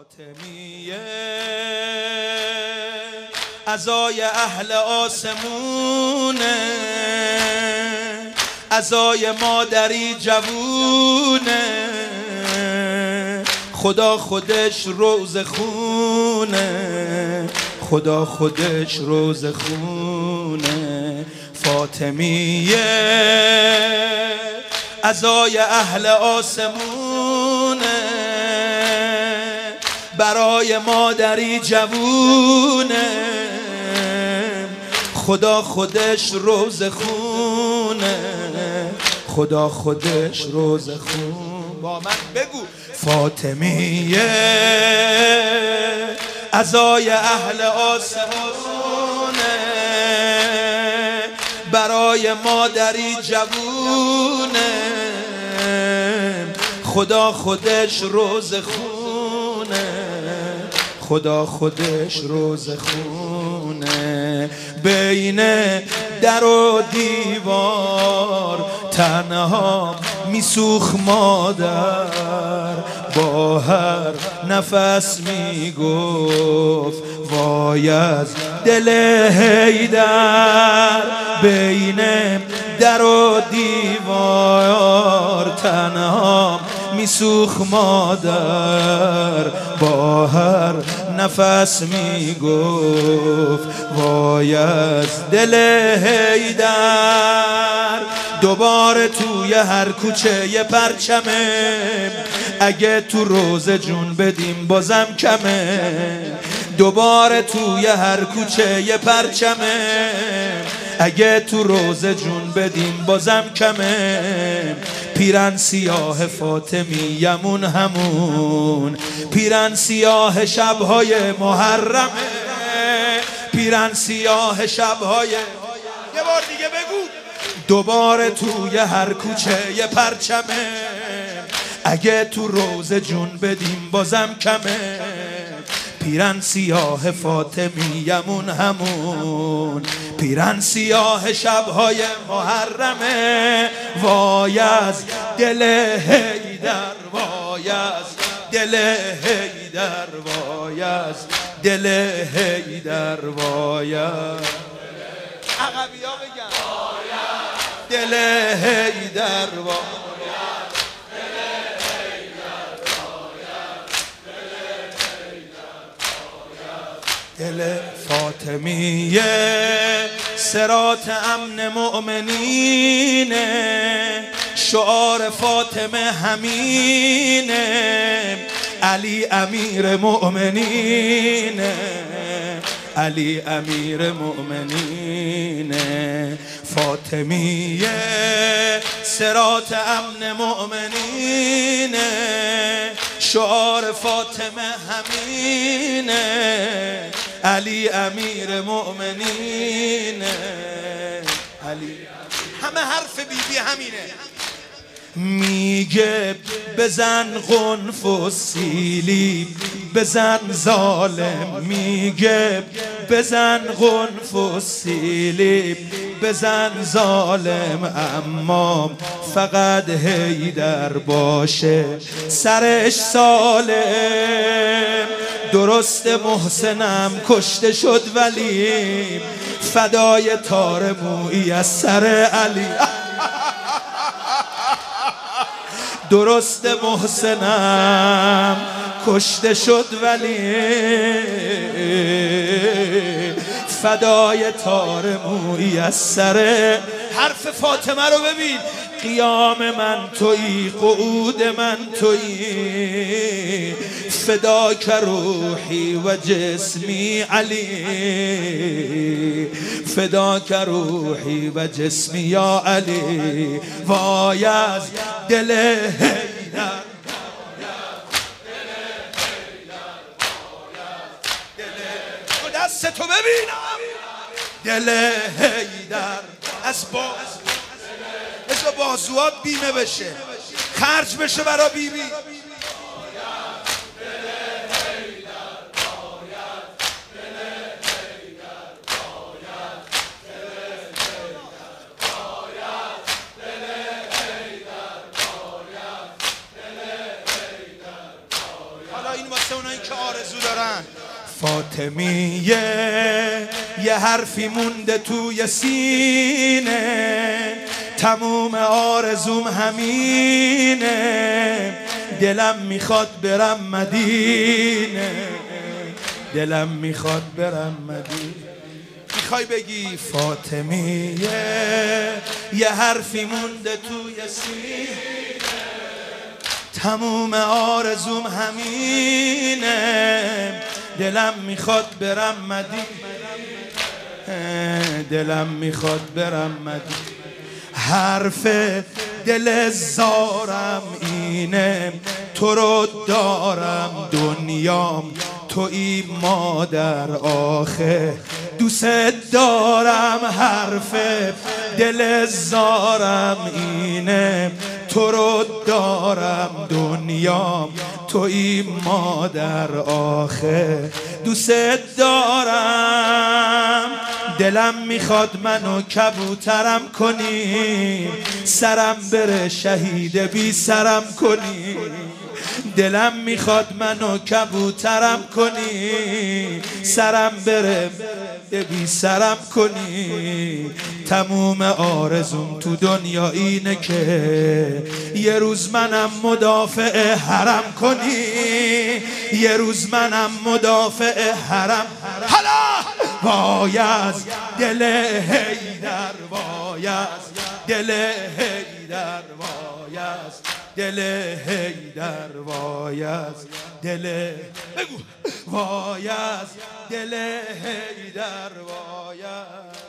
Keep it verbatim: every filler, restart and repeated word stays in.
فاطمیه عزای اهل آسمونه، عزای مادری جوونه، خدا خودش روز خونه، خدا خودش روز خونه. فاطمیه عزای اهل آسمونه، برای مادری جوونه، خدا خودش روز خونه، خدا خودش روز خون. با من بگو فاطمیه عزای اهل آسمونه، برای مادری جوونه، خدا خودش روز خونه، خدا خودش روز خونه. بین در و دیوار تنها میسوخ مادر، با هر نفس میگفت وای از دل حیدر. بین در و دیوار تنها میسوخ مادر، با هر نفس میگفت وای از دل حیدر. دوباره توی هر کوچه یه پرچمه، اگه تو روز جون بدیم بازم کمه. دوباره توی هر کوچه یه پرچمه، اگه تو روز جون بدیم بازم کمه. پیرن سیاه فاطمیمون همون، پیرن سیاه شبهای محرمه، پیرن سیاه شبهای. یه بار دیگه بگو. دوباره توی هر کوچه یه پرچمه، اگه تو روز جون بدیم بازم کمه. پیرن سیاه فاطمیمون همون، پیرن سیاه شبهای محرمه. وای از دل حیدر، وای از دل حیدر، وای از دل حیدر، وای از عقبیا بگم دل حیدر، وای دل فاطمیه. صراط امن مؤمنینه، شعار فاطمه همینه. علی امیر مؤمنینه، علی امیر مؤمنینه. فاطمیه صراط امن مؤمنینه، شعار فاطمه همینه. علی امیر مؤمنینه، علی. همه حرف بی بی همینه. میگه بزن قنف و سیلی، بزن ظالم. میگه بزن قنف و سیلی، بزن ظالم. اما فقط حیدر باشه سرش سالم. درست محسنم کشته شد ولی فدای تار مویی از سر علی. درست محسنم کشته شد ولی فدای تار مویی از سر. حرف فاطمه رو ببین. قیام من تویی، قعود من تویی، فداک روحی و جسمی علی، فداک روحی و جسمی یا علی. وای از دل حیدر، دستتو ببینم. دل حیدر از با مثل بازوات بیمه بشه، خرج بشه برا بی بی. حالا این واسه اونایی که آرزو دارن. فاطمیه یه حرفی مونده توی سینه، تموم آرزوم همینه، دلم میخواد برم مدینه، دلم میخواد برم مدینه. میخوای بگی فاطمیه یه حرفی مونده توی سینه، تموم آرزوم همینه، دلم میخواد برم مدینه، دلم میخواد برم مدینه. حرف دل زارم اینه، تو رو دارم دنیام تویی مادر، آخه دوست دارم. حرف دل زارم اینه، تو رو دارم دنیام تویی مادر، آخه دوست دارم. دلم میخواد منو کبوترم کنی، سرم بره شهید بی سرم کنی. دلم میخواد منو کبوترم کنی، سرم بره بی سرم کنی. تموم آرزوم تو دنیا اینه که یه روز منم مدافع حرم کنی، یه روز منم مدافع حرم. حالا وای از دل حیدر، وای از دل حیدر، وای از دل حیدر، وای از دل بگو، وای از دل حیدر، وای از